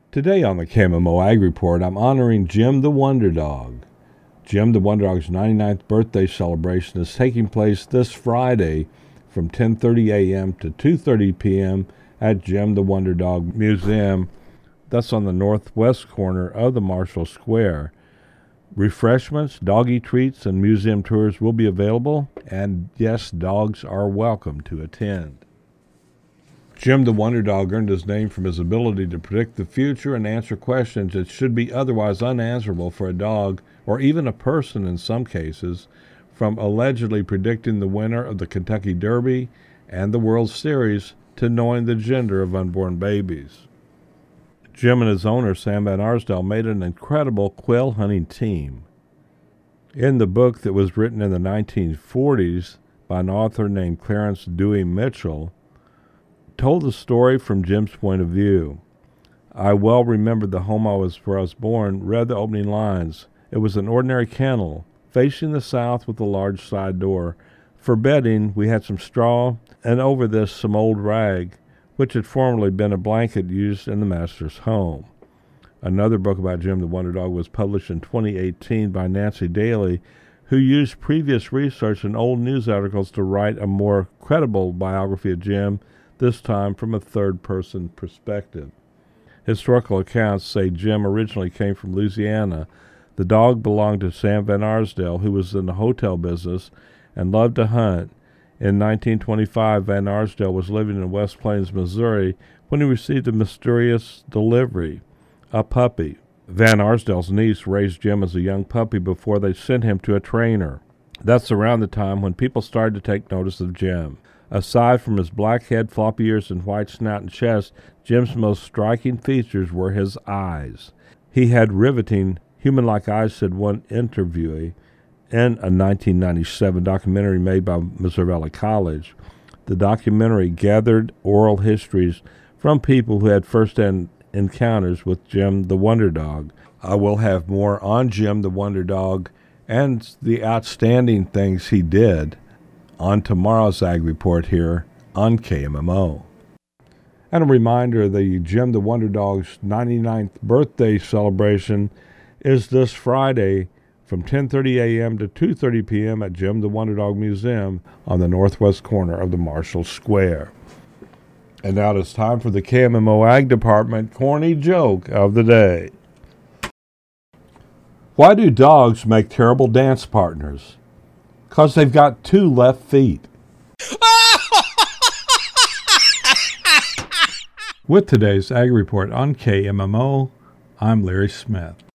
Today on the KMMO Ag Report, I'm honoring Jim the Wonder Dog. Jim the Wonder Dog's 99th birthday celebration is taking place this Friday from 10:30 a.m. to 2:30 p.m. at Jim the Wonder Dog Museum. That's on the northwest corner of the Marshall Square. Refreshments, doggy treats, and museum tours will be available, and yes, dogs are welcome to attend. Jim the Wonder Dog earned his name from his ability to predict the future and answer questions that should be otherwise unanswerable for a dog, or even a person in some cases, from allegedly predicting the winner of the Kentucky Derby and the World Series to knowing the gender of unborn babies. Jim and his owner, Sam Van Arsdale, made an incredible quail hunting team. In the book that was written in the 1940s by an author named Clarence Dewey Mitchell, told the story from Jim's point of view. I well remember the home where I was born, read the opening lines. It was an ordinary kennel, facing the south with a large side door. For bedding, we had some straw, and over this some old rag, which had formerly been a blanket used in the master's home. Another book about Jim the Wonder Dog was published in 2018 by Nancy Daly, who used previous research and old news articles to write a more credible biography of Jim, this time from a third-person perspective. Historical accounts say Jim originally came from Louisiana. The dog belonged to Sam Van Arsdale, who was in the hotel business and loved to hunt. In 1925, Van Arsdale was living in West Plains, Missouri, when he received a mysterious delivery, a puppy. Van Arsdale's niece raised Jim as a young puppy before they sent him to a trainer. That's around the time when people started to take notice of Jim. Aside from his black head, floppy ears, and white snout and chest, Jim's most striking features were his eyes. He had riveting, human-like eyes, said one interviewee in a 1997 documentary made by Missouri Valley College. The documentary gathered oral histories from people who had first-hand encounters with Jim the Wonder Dog. I will have more on Jim the Wonder Dog and the outstanding things he did on tomorrow's Ag Report here on KMMO. And a reminder, the Jim the Wonder Dog's 99th birthday celebration is this Friday from 10:30 a.m. to 2:30 p.m. at Jim the Wonder Dog Museum on the northwest corner of the Marshall Square. And now it's time for the KMMO Ag Department corny joke of the day. Why do dogs make terrible dance partners? 'Cause they've got two left feet. With today's Ag Report on KMMO, I'm Larry Smith.